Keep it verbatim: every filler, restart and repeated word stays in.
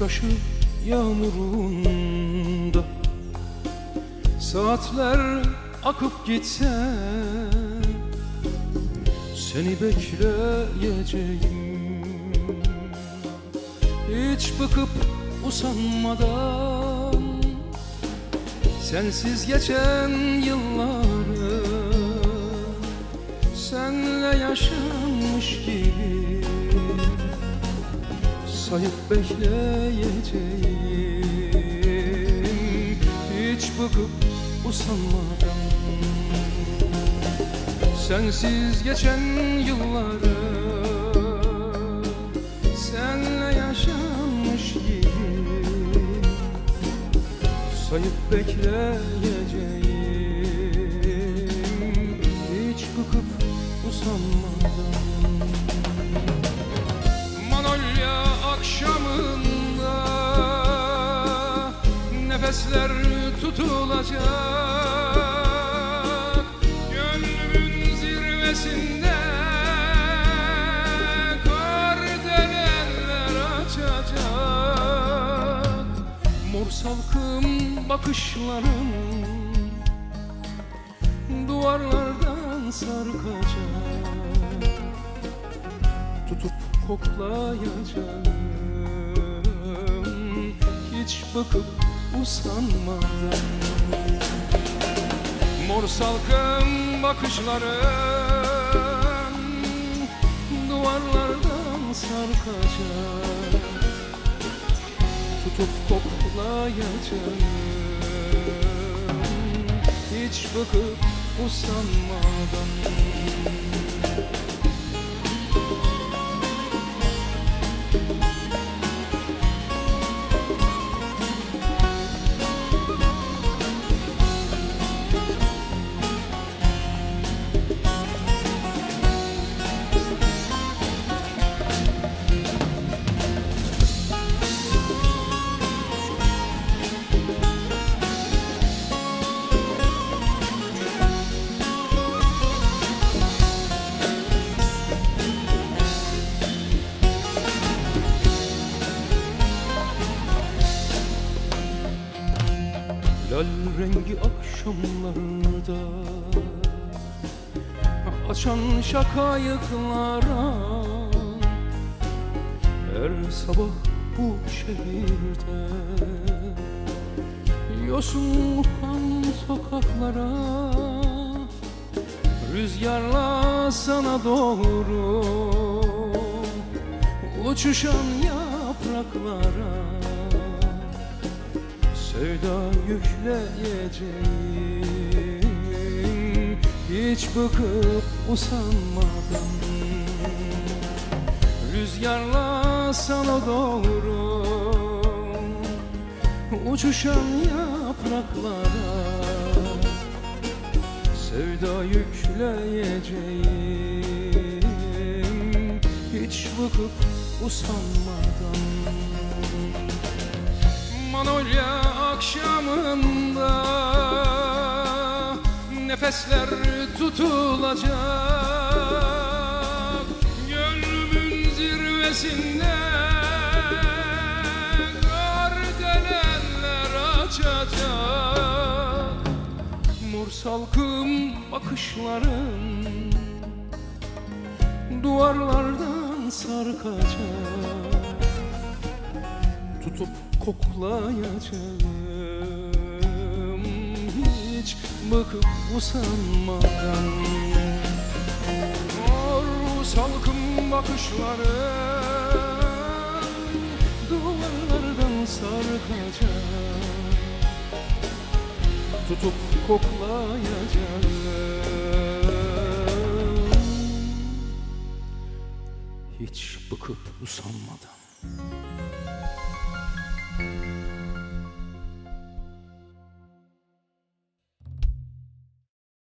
gözyaşı yağmurunda saatler akıp gitse seni bekleyeceğim. Hiç bıkıp usanmadan sensiz geçen yılları senle yaşanmış gibi sayıp bekleyeceğim. Hiç bıkıp usanmadan sensiz geçen yılları senle yaşanmış gibi sayıp bekleyeceğim. Hiç bıkıp usanmadan. Manolya akşamında nefesler tutulacak, gönlümün zirvesinde kardeleller açacak. Mor salkım bakışların duvarlardan sarkacak, tutup koklayacağım. Hiç bakıp usanmadan. Mor salkım bakışların duvarlardan sarkacak, tutup koklayacağım. Hiç bakıp usanmadan. Lal rengi akşamlarda açan şakayıklara her sabah bu şehirde yosunlukan sokaklara rüzgarla sana doğru uçuşan yapraklara sevda yükleyeceğim. Hiç bıkıp usanmadan. Rüzgarla sana doğru uçuşan yapraklara sevda yükleyeceğim. Hiç bıkıp usanmadan. Manolya akşamında nefesler tutulacak, gönlümün zirvesinde kardeleller açacak. Mor salkım bakışların duvarlardan sarkacak, tutup koklayacağım. Hiç bakıp usanmadan. Mor salkım bakışların duvarlardan sarkacak, tutup koklayacağım. Hiç bakıp usanmadan.